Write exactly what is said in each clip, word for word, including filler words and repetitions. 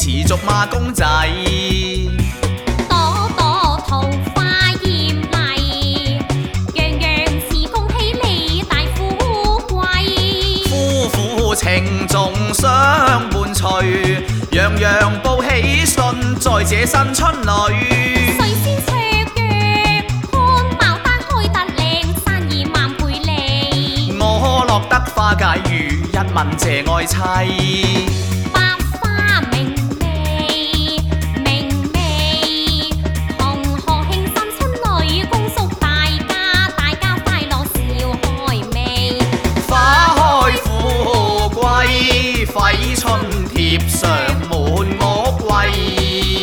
似竹馬公仔。 朵朵桃花豔麗，樣樣是恭喜你大富貴。 夫婦情重相伴隨，樣樣報喜訊在這新春裏。 水仙雀躍，看牡丹開得靚，生意萬倍利。 我樂得花解語，一吻謝愛妻。 百花明媚明媚，同賀慶新春裏，恭祝大家大家快樂笑開眉。 花開富貴，揮春貼上滿屋貴。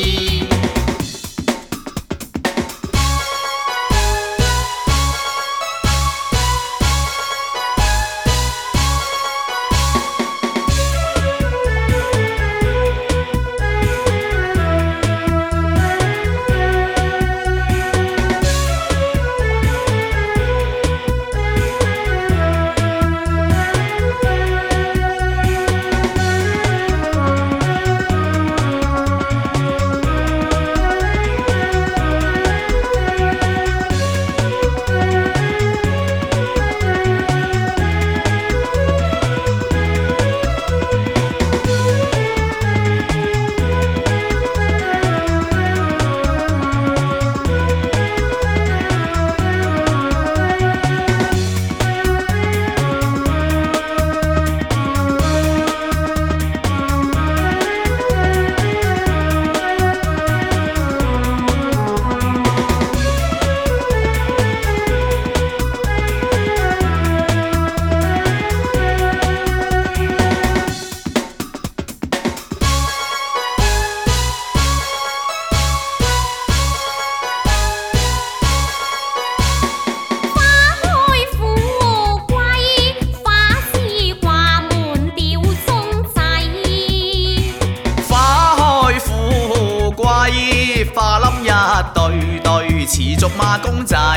花冧一對對似竹馬公仔。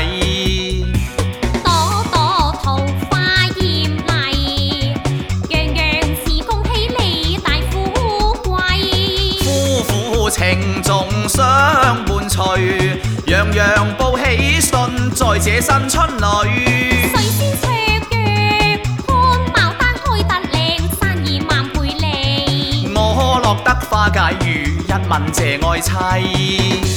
朵朵桃花豔麗，樣樣是恭喜你大富貴。 夫婦情重相伴隨，樣樣報喜訊在這新春裏。 水仙雀躍，看牡丹開得靚，生意萬倍利。 我樂得花解語，一吻謝愛妻。